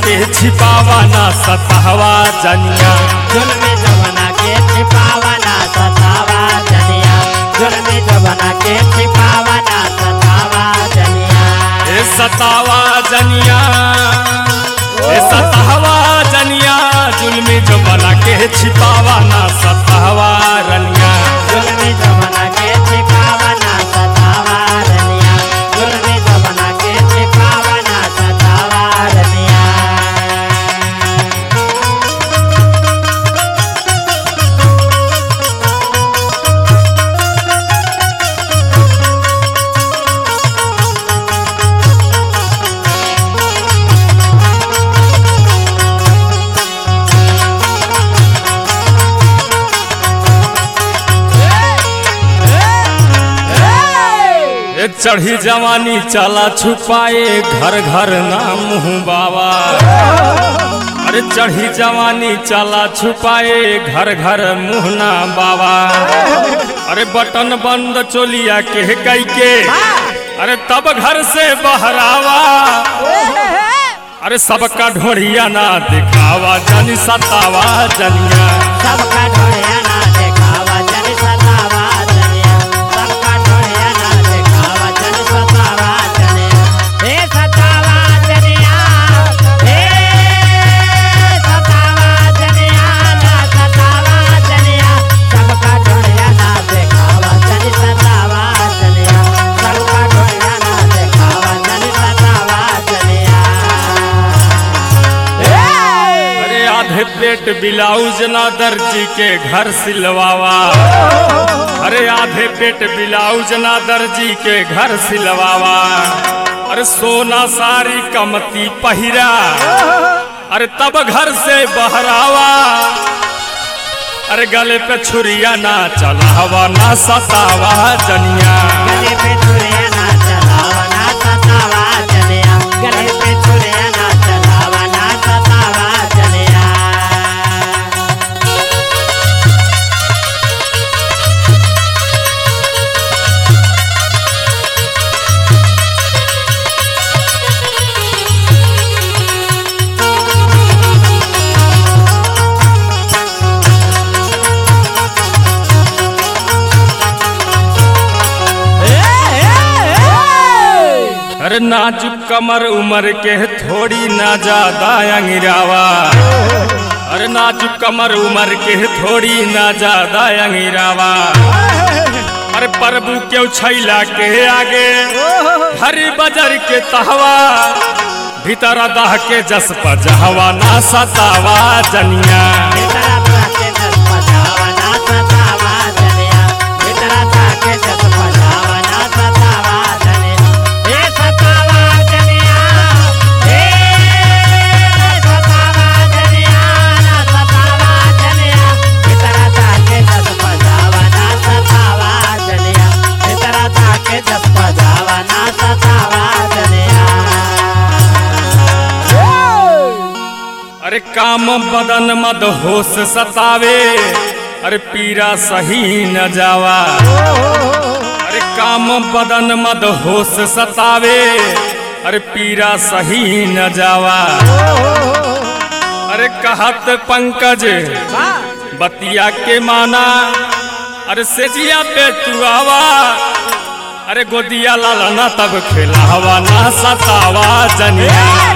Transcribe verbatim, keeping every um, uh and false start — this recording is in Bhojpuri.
के छिपावा ना सतावा जनिया जुल्मी जमाना के छिपावा ना सतावा जनिया जुल्मी जमाना के छिपावा ना सतावा जनिया ए सतावा जनिया ए सतावा जनिया जुल्मी जमाना के छिपावा ना सतावा रनिया जुल्मी जमाना के छिपावा ना सतावा रनिया जुल्मी जमाना के छिपावा ना सतावा रनिया चढ़ी जवानी चला छुपाए घर घर नाम बाबा अरे चढ़ी जवानी चला छुपाए घर घर मुहना बाबा अरे बटन बंद चोलिया के कई के अरे तब घर से बहरावा अरे सबका ढोड़िया ना दिखावा जनी सतावा जनिया सबका ढोड़िया ना दिखावा जनी सतावा जनिया सबका ढोड़िया ना दिखावा जनी सतावा जनिया हे सतावा जनिया हे सतावा जनिया ना सतावा जनिया सबका ढोड़िया ना दिखावा जनी सतावा जनिया सबका ढोड़िया ना दिखावा जनी सतावा जनिया अरे आधे पेट ब्लाउज ना दर्जी के घर सिलवावा अरे आधे पेट ब्लाउज ना दर्जी के घर सिलवावा अरे सोना सारी कमती पहिरा अरे तब घर से बहरावा अरे गले पे छुरिया ना चलावा ना सतावा जनिया गले पे छुरिया ना चलावा ना सतावा जनिया गले पे छुरिया ना चलावा ना सतावा जनिया अरे नाजुक कमर उम्र के थोड़ी ना ज्यादा अंगिरावा अरे नाजुक कमर उम्र के थोड़ी ना ज्यादा अंगिरावा अरे प्रभु क्यों छैला के आगे हरी बजर के तहवा भीतर दाह के जस पजहवा ना सतावा जनिया भीतरा ताके जस पजावा ना सतावा जनिया भीतरा ताके जस पजावा ना सतावा जनिया हे सतावा जनिया हे सतावा जनिया ना सतावा जनिया भीतरा ताके जस पजावा ना सतावा जनिया भीतरा ताके जस पजावा ना सतावा जनिया अरे काम बदन मद होश सतावे अरे पीरा सही न जावा अरे काम बदन मद होश सतावे अरे पीरा सही न जावा अरे कहत पंकज बतिया के माना अरे सेजिया पे तू आवा अरे गोदिया लाला ना तब खिलावा ना सतावा जनिया।